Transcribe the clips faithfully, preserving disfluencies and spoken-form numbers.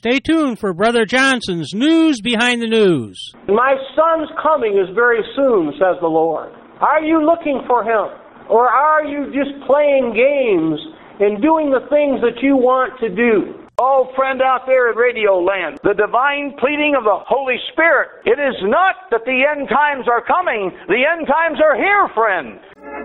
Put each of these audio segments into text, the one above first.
Stay tuned for Brother Johnson's News Behind the News. My son's coming is very soon, says the Lord. Are you looking for him? Or are you just playing games and doing the things that you want to do? Oh, friend out there in Radio Land, the divine pleading of the Holy Spirit. It is not that the end times are coming. The end times are here, friend.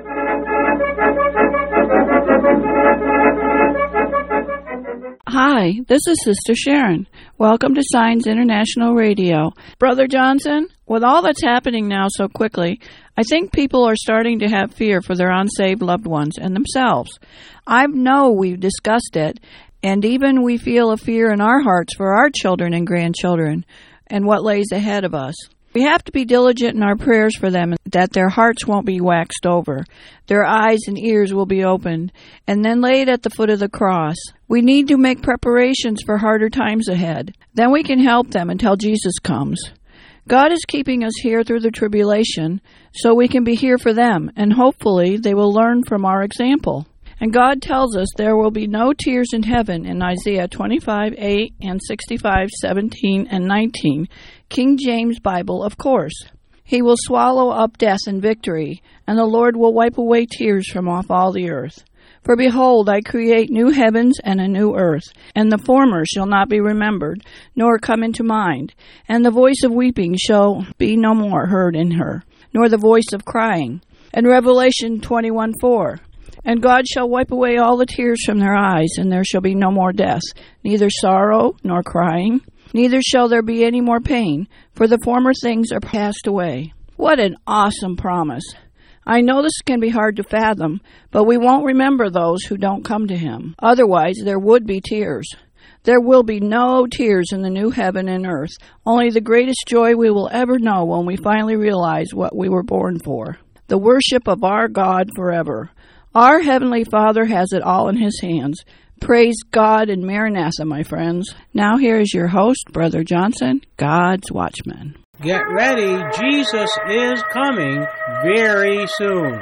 Hi, this is Sister Sharon. Welcome to Signs International Radio. Brother Johnson, with all that's happening now so quickly, I think people are starting to have fear for their unsaved loved ones and themselves. I know we've discussed it, and even we feel a fear in our hearts for our children and grandchildren and what lays ahead of us. We have to be diligent in our prayers for them, that their hearts won't be waxed over, their eyes and ears will be opened, and then laid at the foot of the cross. We need to make preparations for harder times ahead. Then we can help them until Jesus comes. God is keeping us here through the tribulation so we can be here for them, and hopefully they will learn from our example. And God tells us there will be no tears in heaven in Isaiah twenty-five eight and sixty-five seventeen and nineteen, King James Bible, of course. He will swallow up death in victory, and the Lord will wipe away tears from off all the earth. For behold, I create new heavens and a new earth, and the former shall not be remembered, nor come into mind, and the voice of weeping shall be no more heard in her, nor the voice of crying. And Revelation twenty-one four. And God shall wipe away all the tears from their eyes, and there shall be no more death, neither sorrow nor crying, neither shall there be any more pain, for the former things are passed away. What an awesome promise. I know this can be hard to fathom, but we won't remember those who don't come to Him. Otherwise, there would be tears. There will be no tears in the new heaven and earth, only the greatest joy we will ever know when we finally realize what we were born for, the worship of our God forever. Our Heavenly Father has it all in His hands. Praise God and Maranatha, my friends. Now here is your host, Brother Johnson, God's Watchman. Get ready, Jesus is coming very soon.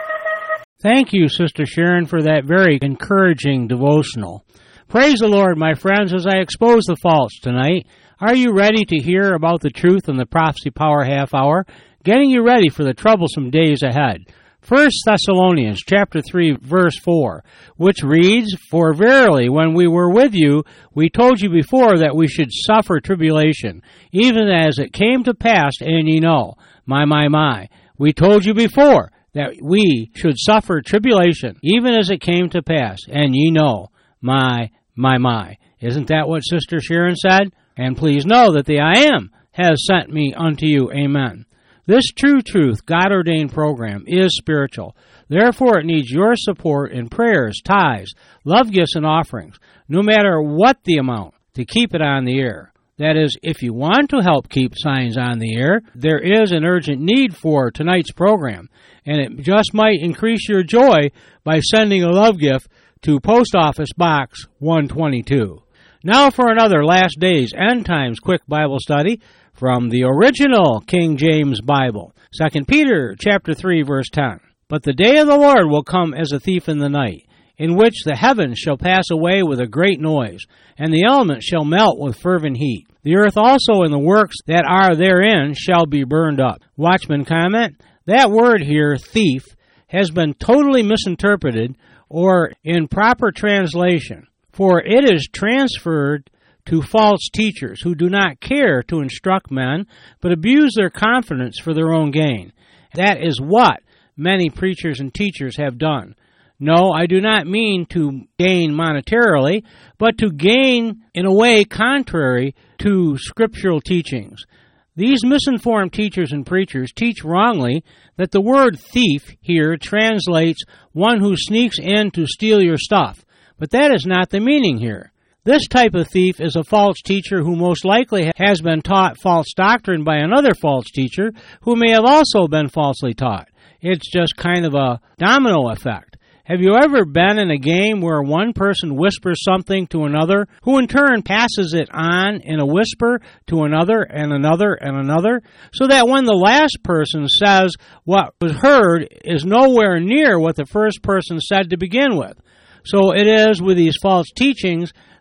Thank you, Sister Sharon, for that very encouraging devotional. Praise the Lord, my friends, as I expose the faults tonight. Are you ready to hear about the truth in the Prophecy Power Half Hour? Getting you ready for the troublesome days ahead. First Thessalonians chapter three, verse four, which reads, For verily, when we were with you, we told you before that we should suffer tribulation, even as it came to pass, and ye know. My, my, my. We told you before that we should suffer tribulation, even as it came to pass, and ye know. My, my, my. Isn't that what Sister Sharon said? And please know that the I Am has sent me unto you. Amen. This True Truth, God-ordained program is spiritual. Therefore, it needs your support in prayers, tithes, love gifts, and offerings, no matter what the amount, to keep it on the air. That is, if you want to help keep Signs on the air, there is an urgent need for tonight's program, and it just might increase your joy by sending a love gift to Post Office Box one twenty-two. Now for another Last Days End Times quick Bible study from the original King James Bible, Second Peter chapter three, verse ten. But the day of the Lord will come as a thief in the night, in which the heavens shall pass away with a great noise, and the elements shall melt with fervent heat. The earth also and the works that are therein shall be burned up. Watchman comment, that word here, thief, has been totally misinterpreted or in proper translation, for it is transferred to false teachers who do not care to instruct men, but abuse their confidence for their own gain. That is what many preachers and teachers have done. No, I do not mean to gain monetarily, but to gain in a way contrary to scriptural teachings. These misinformed teachers and preachers teach wrongly that the word thief here translates one who sneaks in to steal your stuff, but that is not the meaning here. This type of thief is a false teacher who most likely has been taught false doctrine by another false teacher who may have also been falsely taught. It's just kind of a domino effect. Have you ever been in a game where one person whispers something to another, who in turn passes it on in a whisper to another and another and another, so that when the last person says what was heard is nowhere near what the first person said to begin with? So it is with these false teachings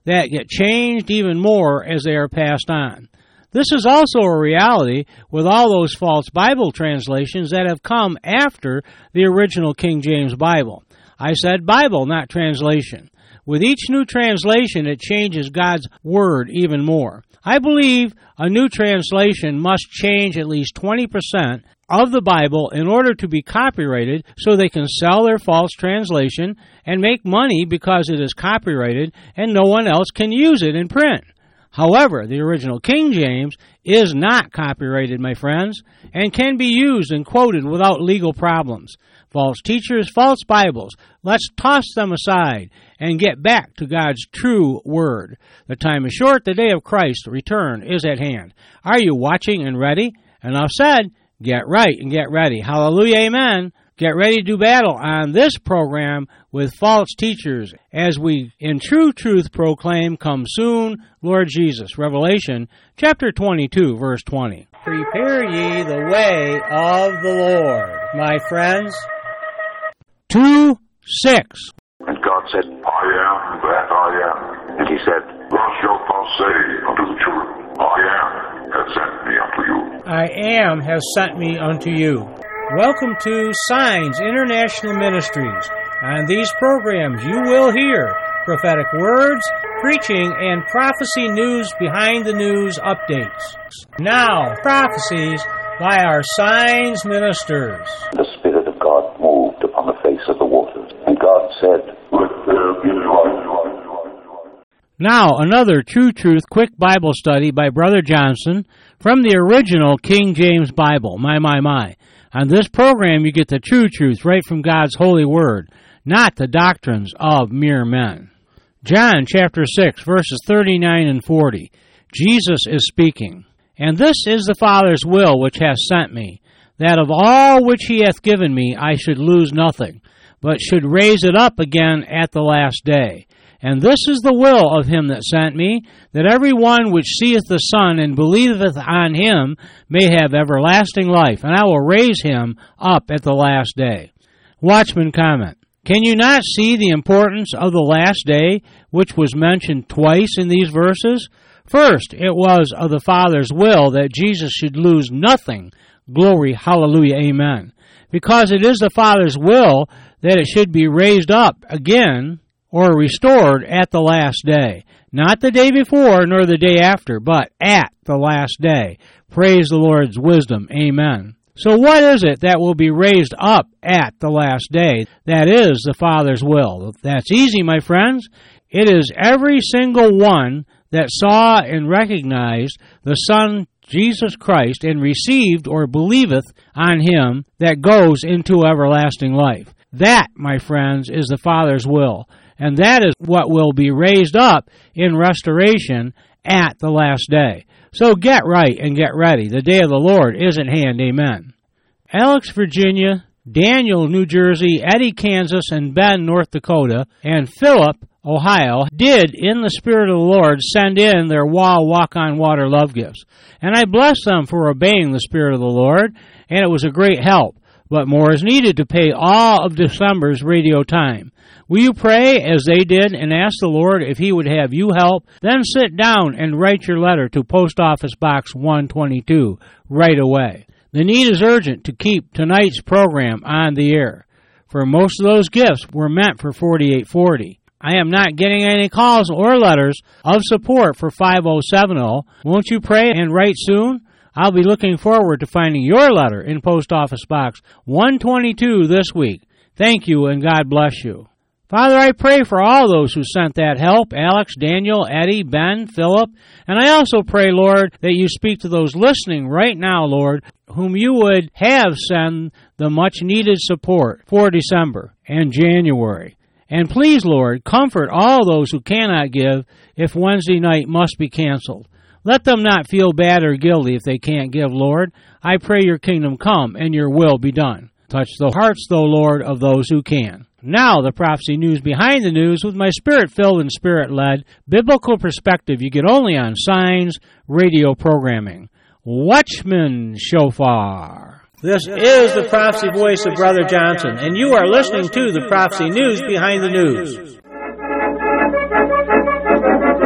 that get changed even more as they are passed on. This is also a reality with all those false Bible translations that have come after the original King James Bible. I said Bible, not translation. With each new translation, it changes God's Word even more. I believe a new translation must change at least twenty percent of the Bible in order to be copyrighted so they can sell their false translation and make money because it is copyrighted and no one else can use it in print. However, the original King James is not copyrighted, my friends, and can be used and quoted without legal problems. False teachers, false Bibles, let's toss them aside and get back to God's true Word. The time is short, the day of Christ's return is at hand. Are you watching and ready? Enough said. Get right and get ready. Hallelujah, amen. Get ready to do battle on this program with false teachers as we in true truth proclaim, come soon, Lord Jesus. Revelation chapter twenty-two, verse twenty. Prepare ye the way of the Lord, my friends. two six. And God said, I am that I am. And he said, Thus shalt thou say unto the children, I am has sent me unto you. I am has sent me unto you. Welcome to Signs International Ministries. On these programs you will hear prophetic words, preaching, and prophecy news behind the news updates. Now, prophecies by our Signs ministers. The Spirit of God moved upon the face of the waters, and God said, Let there be light. Now, another True Truth quick Bible study by Brother Johnson from the original King James Bible. My, my, my. On this program, you get the true truth right from God's holy word, not the doctrines of mere men. John chapter six, verses thirty-nine and forty. Jesus is speaking. And this is the Father's will which hath sent me, that of all which he hath given me I should lose nothing, but should raise it up again at the last day. And this is the will of him that sent me, that every one which seeth the Son and believeth on him may have everlasting life, and I will raise him up at the last day. Watchman comment. Can you not see the importance of the last day, which was mentioned twice in these verses? First, it was of the Father's will that Jesus should lose nothing. Glory, hallelujah, amen. Because it is the Father's will that it should be raised up again or restored at the last day. Not the day before nor the day after, but at the last day. Praise the Lord's wisdom. Amen. So what is it that will be raised up at the last day? That is the Father's will. That's easy, my friends. It is every single one that saw and recognized the Son, Jesus Christ, and received or believeth on him that goes into everlasting life. That, my friends, is the Father's will. And that is what will be raised up in restoration at the last day. So get right and get ready. The day of the Lord is at hand. Amen. Alex, Virginia, Daniel, New Jersey, Eddie, Kansas, and Ben, North Dakota, and Philip, Ohio, did, in the Spirit of the Lord, send in their wall walk-on-water love gifts. And I bless them for obeying the Spirit of the Lord, and it was a great help. But more is needed to pay all of December's radio time. Will you pray as they did and ask the Lord if he would have you help? Then sit down and write your letter to Post Office Box one twenty-two right away. The need is urgent to keep tonight's program on the air, for most of those gifts were meant for forty-eight forty. I am not getting any calls or letters of support for five oh seven oh. Won't you pray and write soon? I'll be looking forward to finding your letter in Post Office Box one twenty-two this week. Thank you, and God bless you. Father, I pray for all those who sent that help, Alex, Daniel, Eddie, Ben, Philip, and I also pray, Lord, that you speak to those listening right now, Lord, whom you would have send the much-needed support for December and January. And please, Lord, comfort all those who cannot give if Wednesday night must be canceled. Let them not feel bad or guilty if they can't give, Lord. I pray your kingdom come and your will be done. Touch the hearts, though, Lord, of those who can. Now, the prophecy news behind the news with my spirit-filled and spirit-led biblical perspective you get only on Signs radio programming. Watchman Shofar. This is the prophecy voice of Brother Johnson, and you are listening to the prophecy news behind the news.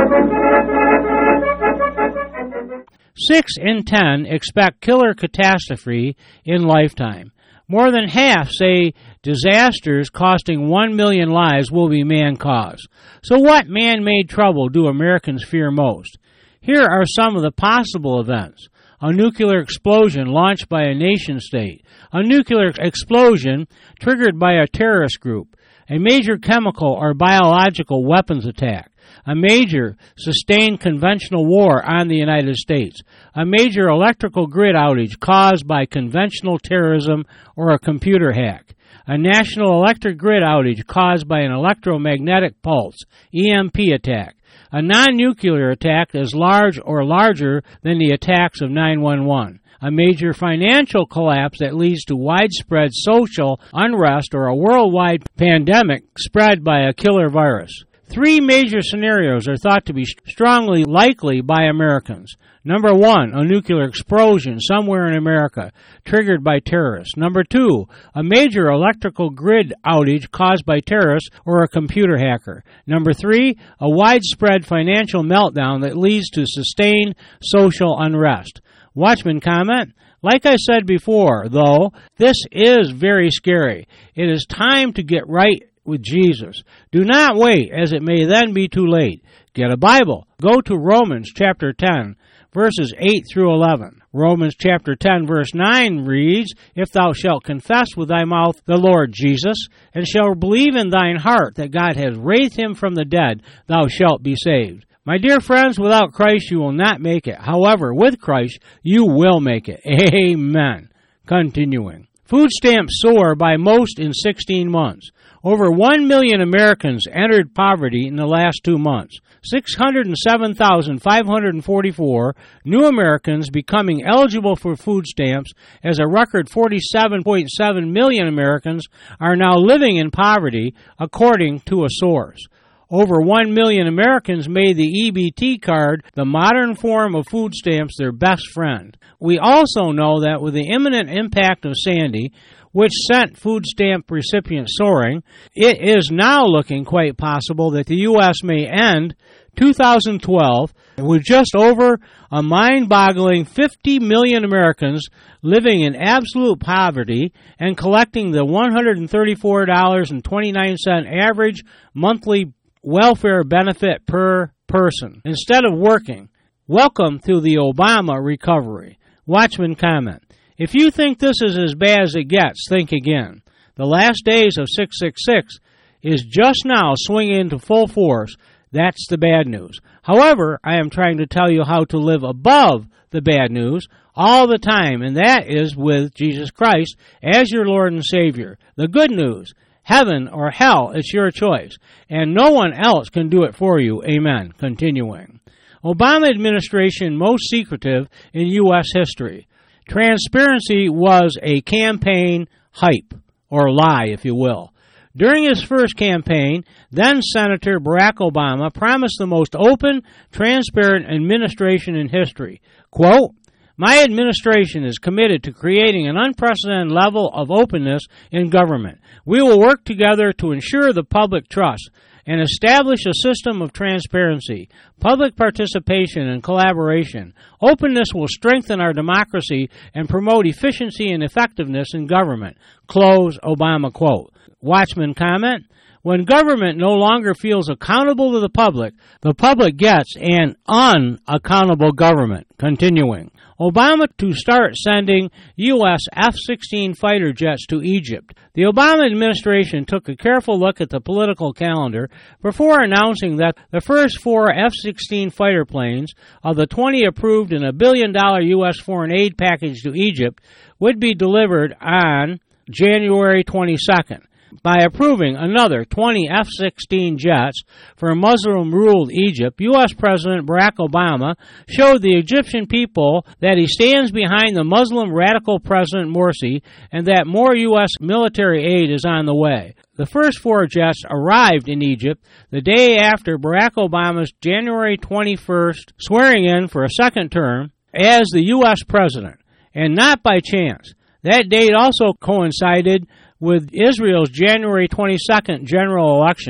Six in ten expect killer catastrophe in lifetime. More than half say disasters costing one million lives will be man-caused. So what man-made trouble do Americans fear most? Here are some of the possible events. A nuclear explosion launched by a nation-state. A nuclear explosion triggered by a terrorist group. A major chemical or biological weapons attack. A major sustained conventional war on the United States. A major electrical grid outage caused by conventional terrorism or a computer hack. A national electric grid outage caused by an electromagnetic pulse, E M P attack. A non-nuclear attack as large or larger than the attacks of nine one one. A major financial collapse that leads to widespread social unrest or a worldwide pandemic spread by a killer virus. Three major scenarios are thought to be strongly likely by Americans. Number one, a nuclear explosion somewhere in America, triggered by terrorists. Number two, a major electrical grid outage caused by terrorists or a computer hacker. Number three, a widespread financial meltdown that leads to sustained social unrest. Watchman comment, like I said before, though, this is very scary. It is time to get right with Jesus. Do not wait, as it may then be too late. Get a Bible. Go to Romans chapter ten, verses eight through eleven. Romans chapter ten, verse nine reads, If thou shalt confess with thy mouth the Lord Jesus, and shalt believe in thine heart that God has raised him from the dead, thou shalt be saved. My dear friends, without Christ you will not make it. However, with Christ you will make it. Amen. Continuing. Food stamps soar by most in sixteen months. Over one million Americans entered poverty in the last two months. six hundred seven thousand five hundred forty-four new Americans becoming eligible for food stamps, as a record forty-seven point seven million Americans are now living in poverty, according to a source. Over one million Americans made the E B T card, the modern form of food stamps, their best friend. We also know that with the imminent impact of Sandy, which sent food stamp recipients soaring, it is now looking quite possible that the U S may end two thousand twelve with just over a mind-boggling fifty million Americans living in absolute poverty and collecting the one hundred thirty-four dollars and twenty-nine cents average monthly welfare benefit per person instead of working. Welcome to the Obama recovery. Watchman comment. If you think this is as bad as it gets, think again. The last days of six six six is just now swinging into full force. That's the bad news. However, I am trying to tell you how to live above the bad news all the time, and that is with Jesus Christ as your Lord and Savior. The good news, heaven or hell, it's your choice, and no one else can do it for you. Amen. Continuing. Obama administration most secretive in U S history. Transparency was a campaign hype, or lie, if you will. During his first campaign, then-Senator Barack Obama promised the most open, transparent administration in history. Quote, My administration is committed to creating an unprecedented level of openness in government. We will work together to ensure the public trust and establish a system of transparency, public participation, and collaboration. Openness will strengthen our democracy and promote efficiency and effectiveness in government. Close Obama quote. Watchman comment, when government no longer feels accountable to the public, the public gets an unaccountable government. Continuing. Obama to start sending U S F sixteen fighter jets to Egypt. The Obama administration took a careful look at the political calendar before announcing that the first four F sixteen fighter planes of the twenty approved in a billion dollar U S foreign aid package to Egypt would be delivered on January twenty-second. By approving another twenty F sixteen jets for Muslim-ruled Egypt, U S President Barack Obama showed the Egyptian people that he stands behind the Muslim radical President Morsi and that more U S military aid is on the way. The first four jets arrived in Egypt the day after Barack Obama's January twenty-first swearing in for a second term as the U S president, and not by chance. That date also coincided with Israel's January twenty-second general election.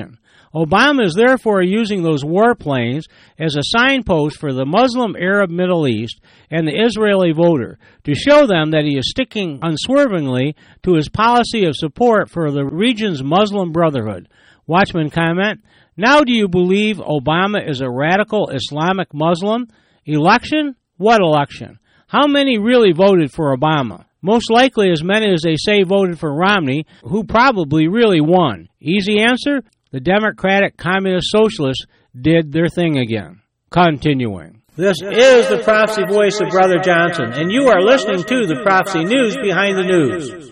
Obama is therefore using those warplanes as a signpost for the Muslim Arab Middle East and the Israeli voter to show them that he is sticking unswervingly to his policy of support for the region's Muslim Brotherhood. Watchman comment, now do you believe Obama is a radical Islamic Muslim? Election? What election? How many really voted for Obama? Most likely as many as they say voted for Romney, who probably really won. Easy answer? The Democratic Communist Socialists did their thing again. Continuing. This is the prophecy voice of Brother Johnson, and you are listening to the Prophecy News Behind the News.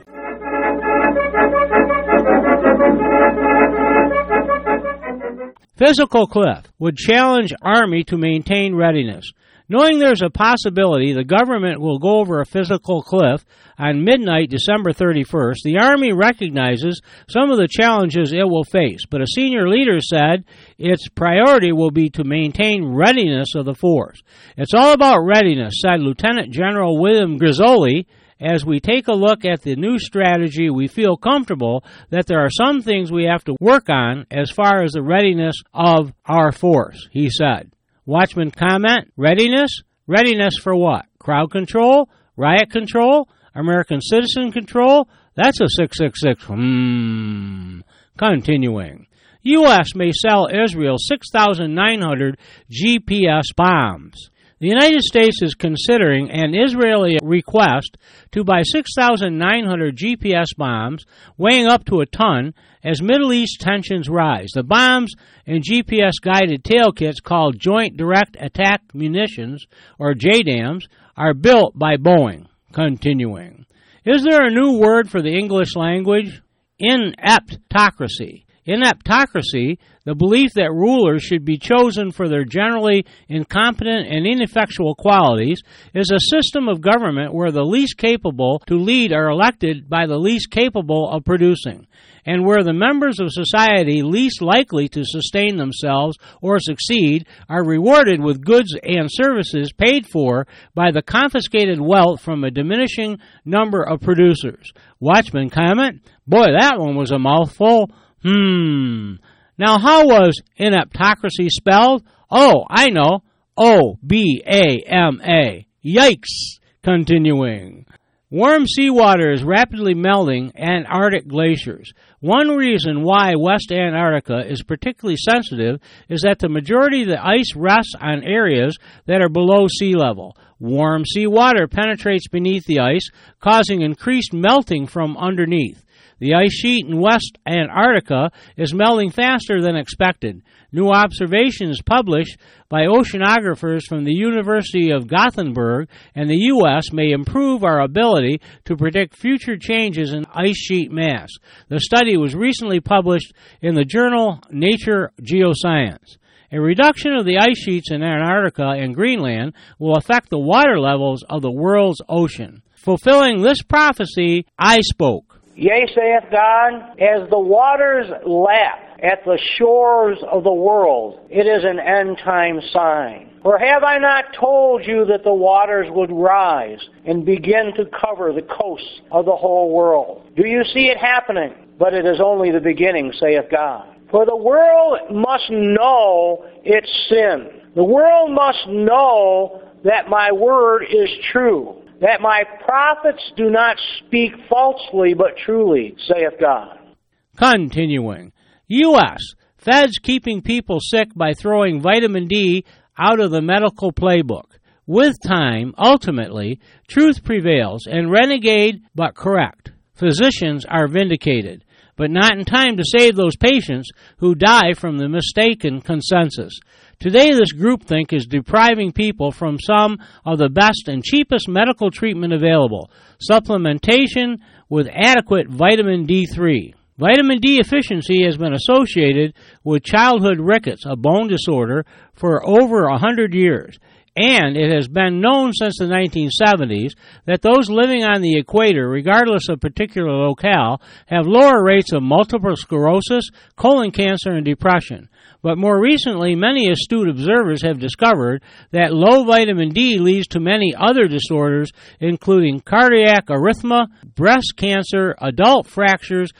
Physical cliff would challenge Army to maintain readiness. Knowing there's a possibility the government will go over a physical cliff on midnight December thirty-first, the Army recognizes some of the challenges it will face, but a senior leader said its priority will be to maintain readiness of the force. It's all about readiness, said Lieutenant General William Grizzoli. As we take a look at the new strategy, we feel comfortable that there are some things we have to work on as far as the readiness of our force, he said. Watchman comment, readiness? Readiness for what? Crowd control? Riot control? American citizen control? That's a six six six. Hmm. Continuing. U S may sell Israel six thousand nine hundred G P S bombs. The United States is considering an Israeli request to buy six thousand nine hundred G P S bombs weighing up to a ton as Middle East tensions rise. The bombs and G P S-guided tail kits called Joint Direct Attack Munitions, or J DAMs, are built by Boeing. Continuing. Is there a new word for the English language? Ineptocracy. Ineptocracy, the belief that rulers should be chosen for their generally incompetent and ineffectual qualities, is a system of government where the least capable to lead are elected by the least capable of producing, and where the members of society least likely to sustain themselves or succeed are rewarded with goods and services paid for by the confiscated wealth from a diminishing number of producers. Watchman comment, boy, that one was a mouthful. Hmm. Now, how was ineptocracy spelled? Oh, I know. O B A M A. Yikes. Continuing. Warm seawater is rapidly melting Antarctic glaciers. One reason why West Antarctica is particularly sensitive is that the majority of the ice rests on areas that are below sea level. Warm seawater penetrates beneath the ice, causing increased melting from underneath. The ice sheet in West Antarctica is melting faster than expected. New observations published by oceanographers from the University of Gothenburg and the U S may improve our ability to predict future changes in ice sheet mass. The study was recently published in the journal Nature Geoscience. A reduction of the ice sheets in Antarctica and Greenland will affect the water levels of the world's ocean. Fulfilling this prophecy, I spoke. Yea, saith God, as the waters lap at the shores of the world, it is an end-time sign. For have I not told you that the waters would rise and begin to cover the coasts of the whole world? Do you see it happening? But it is only the beginning, saith God. For the world must know its sin. The world must know that my word is true, that my prophets do not speak falsely but truly, saith God. Continuing. U S Feds keeping people sick by throwing vitamin D out of the medical playbook. With time, ultimately, truth prevails and renegade but correct. Physicians are vindicated, but not in time to save those patients who die from the mistaken consensus. Today, this groupthink is depriving people from some of the best and cheapest medical treatment available, supplementation with adequate vitamin D three. Vitamin D deficiency has been associated with childhood rickets, a bone disorder, for over one hundred years. And it has been known since the nineteen seventies that those living on the equator, regardless of particular locale, have lower rates of multiple sclerosis, colon cancer, and depression. But more recently, many astute observers have discovered that low vitamin D leads to many other disorders, including cardiac arrhythmia, breast cancer, adult fractures,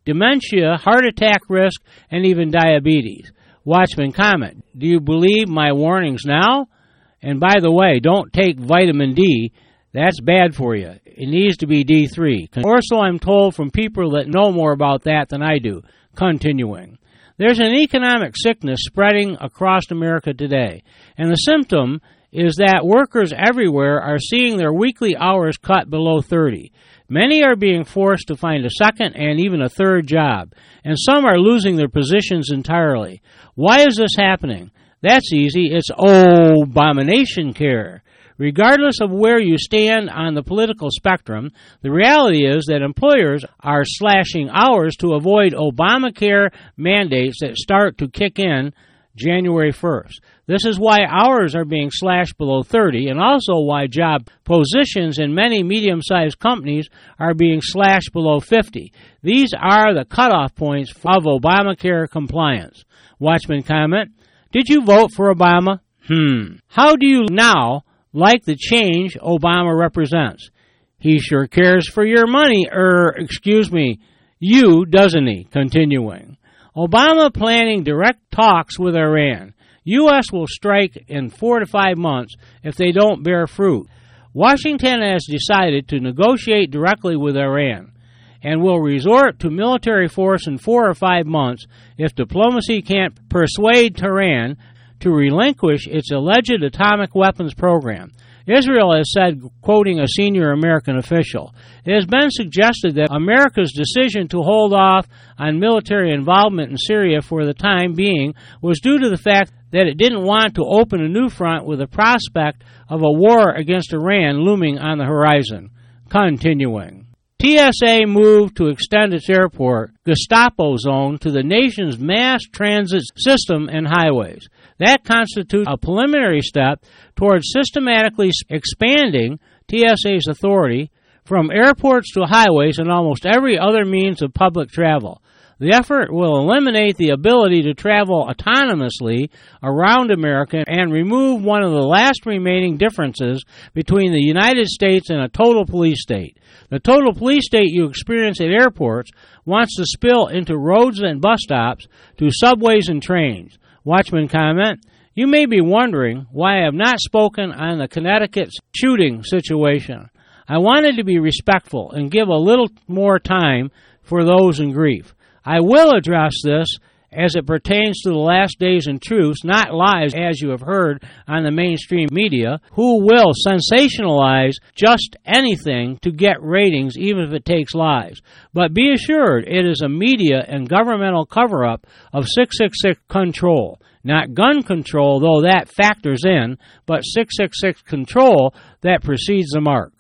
dementia, heart attack risk, and even diabetes. Watchman comment, do you believe my warnings now? And by the way, don't take vitamin D. That's bad for you. It needs to be D three. Or so I'm told from people that know more about that than I do. Continuing. There's an economic sickness spreading across America today, and the symptom is that workers everywhere are seeing their weekly hours cut below thirty. Many are being forced to find a second and even a third job, and some are losing their positions entirely. Why is this happening? That's easy. It's Obamination care. Regardless of where you stand on the political spectrum, the reality is that employers are slashing hours to avoid Obamacare mandates that start to kick in January first. This is why hours are being slashed below thirty, and also why job positions in many medium-sized companies are being slashed below fifty. These are the cutoff points of Obamacare compliance. Watchman comment, did you vote for Obama? Hmm. How do you now like the change Obama represents? He sure cares for your money, er, excuse me, you, doesn't he? Continuing. Obama planning direct talks with Iran. U S will strike in four to five months if they don't bear fruit. Washington has decided to negotiate directly with Iran and will resort to military force in four or five months if diplomacy can't persuade Tehran to relinquish its alleged atomic weapons program. Israel has said, quoting a senior American official, it has been suggested that America's decision to hold off on military involvement in Syria for the time being was due to the fact that it didn't want to open a new front with the prospect of a war against Iran looming on the horizon. Continuing. T S A moved to extend its airport Gestapo zone to the nation's mass transit system and highways. That constitutes a preliminary step towards systematically expanding T S A's authority from airports to highways and almost every other means of public travel. The effort will eliminate the ability to travel autonomously around America and remove one of the last remaining differences between the United States and a total police state. The total police state you experience at airports wants to spill into roads and bus stops, to subways and trains. Watchman comment, you may be wondering why I have not spoken on the Connecticut shooting situation. I wanted to be respectful and give a little more time for those in grief. I will address this as it pertains to the last days and truths, not lies as you have heard on the mainstream media, who will sensationalize just anything to get ratings even if it takes lies. But be assured it is a media and governmental cover-up of six six six control. Not gun control, though that factors in, but six six six control that precedes the mark.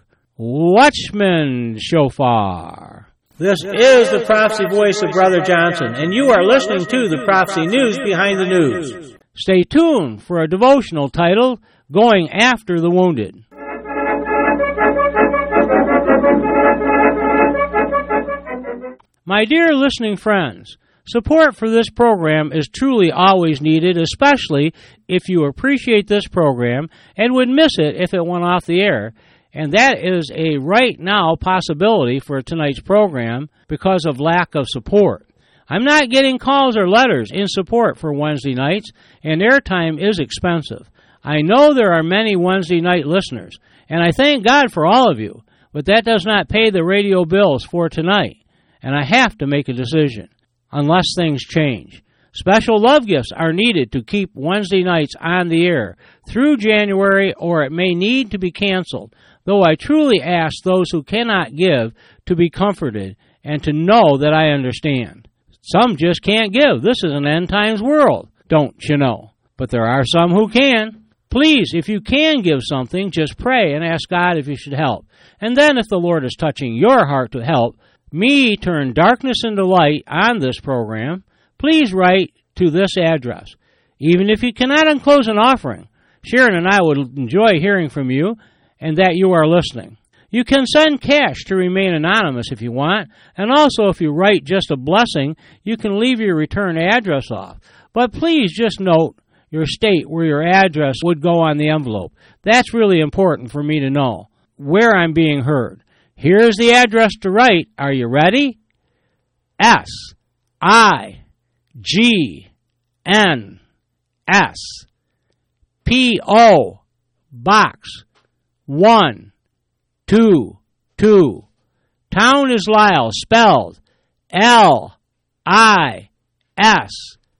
Watchman Shofar. This is the prophecy voice of Brother Johnson, and you are listening to the Prophecy News Behind the News. Stay tuned for a devotional titled, Going After the Wounded. My dear listening friends, support for this program is truly always needed, especially if you appreciate this program and would miss it if it went off the air. And that is a right now possibility for tonight's program because of lack of support. I'm not getting calls or letters in support for Wednesday nights, and airtime is expensive. I know there are many Wednesday night listeners, and I thank God for all of you, but that does not pay the radio bills for tonight, and I have to make a decision, unless things change. Special love gifts are needed to keep Wednesday nights on the air through January, or it may need to be canceled. Though I truly ask those who cannot give to be comforted and to know that I understand. Some just can't give. This is an end times world, don't you know? But there are some who can. Please, if you can give something, just pray and ask God if you should help. And then if the Lord is touching your heart to help me turn darkness into light on this program, please write to this address. Even if you cannot enclose an offering, Sharon and I would enjoy hearing from you and that you are listening. You can send cash to remain anonymous if you want, and also if you write just a blessing, you can leave your return address off. But please just note your state where your address would go on the envelope. That's really important for me to know where I'm being heard. Here's the address to write. Are you ready? S I G N S P O Box one two two. Town is Lisle, spelled L I S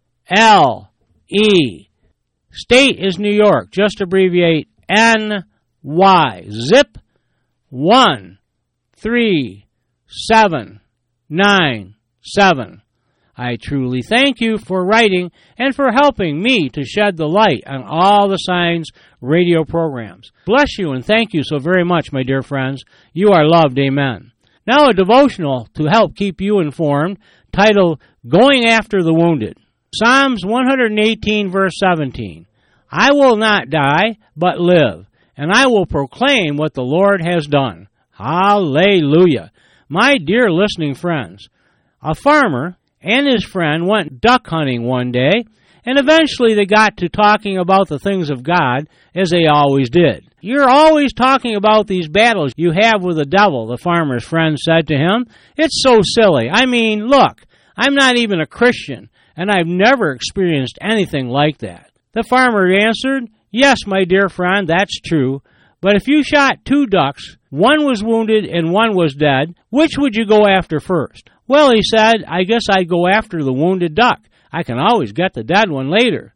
L E. State is New York, just abbreviate N Y. Zip one three seven nine seven. I truly thank you for writing and for helping me to shed the light on all the Signs radio programs. Bless you and thank you so very much, my dear friends. You are loved. Amen. Now a devotional to help keep you informed, titled Going After the Wounded. Psalms one eighteen, verse seventeen. I will not die, but live, and I will proclaim what the Lord has done. Hallelujah. My dear listening friends, a farmer and his friend went duck hunting one day, and eventually they got to talking about the things of God, as they always did. You're always talking about these battles you have with the devil, the farmer's friend said to him. It's so silly. I mean, look, I'm not even a Christian, and I've never experienced anything like that. The farmer answered, yes, my dear friend, that's true, but if you shot two ducks, one was wounded and one was dead, which would you go after first? Well, he said, I guess I'd go after the wounded duck. I can always get the dead one later.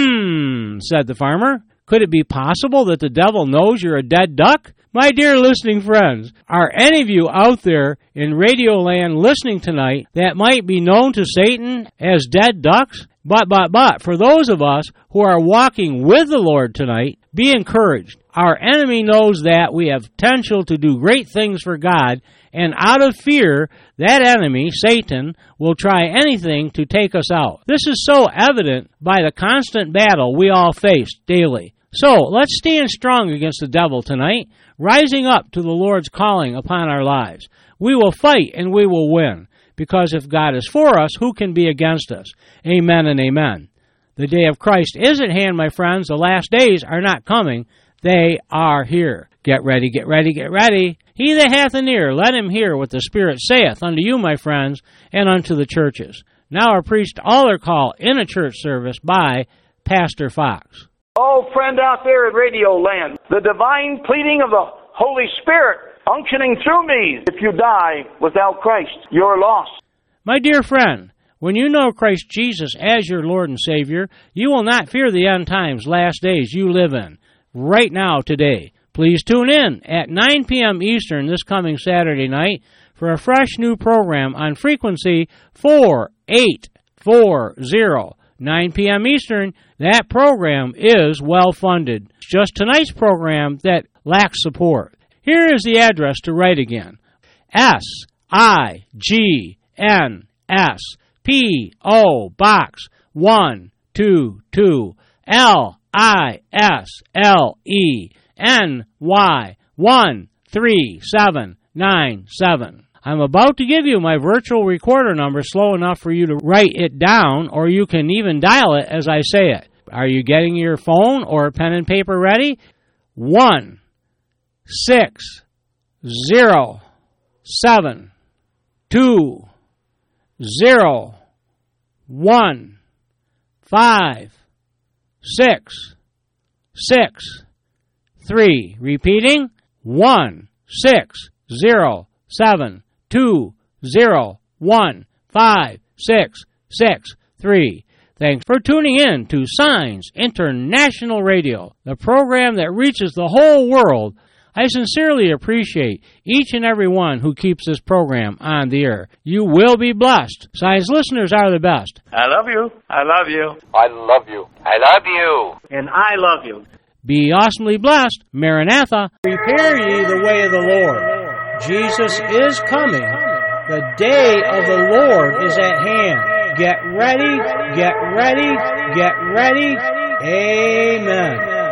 Hmm, said the farmer. Could it be possible that the devil knows you're a dead duck? My dear listening friends, are any of you out there in Radio Land listening tonight that might be known to Satan as dead ducks? But, but, but, for those of us who are walking with the Lord tonight, be encouraged. Our enemy knows that we have potential to do great things for God, and out of fear, that enemy, Satan, will try anything to take us out. This is so evident by the constant battle we all face daily. So, let's stand strong against the devil tonight, rising up to the Lord's calling upon our lives. We will fight and we will win, because if God is for us, who can be against us? Amen and amen. The day of Christ is at hand, my friends. The last days are not coming. They are here. Get ready, get ready, get ready. He that hath an ear, let him hear what the Spirit saith unto you, my friends, and unto the churches. Now are preached all are called in a church service by Pastor Fox. Oh, friend out there in Radio Land, the divine pleading of the Holy Spirit unctioning through me. If you die without Christ, you're lost. My dear friend, when you know Christ Jesus as your Lord and Savior, you will not fear the end times, last days you live in, right now, today. Please tune in at nine p.m. Eastern this coming Saturday night for a fresh new program on frequency four eight four zero. nine p.m. Eastern, that program is well-funded. It's just tonight's program that lacks support. Here is the address to write again. S I G N S P O Box one two two L I S L E N Y one three seven nine seven. I'm about to give you my virtual recorder number slow enough for you to write it down, or you can even dial it as I say it. Are you getting your phone or pen and paper ready? One six zero seven two zero one five six six three. Repeating, one six zero seven two zero one five six six three. Thanks for tuning in to Signs International Radio, the program that reaches the whole world. I sincerely appreciate each and every one who keeps this program on the air. You will be blessed. Signs listeners are the best. I love you. I love you. I love you. I love you. And I love you. Be awesomely blessed. Maranatha. Prepare ye the way of the Lord. Jesus is coming. The day of the Lord is at hand. Get ready, get ready, get ready. Amen.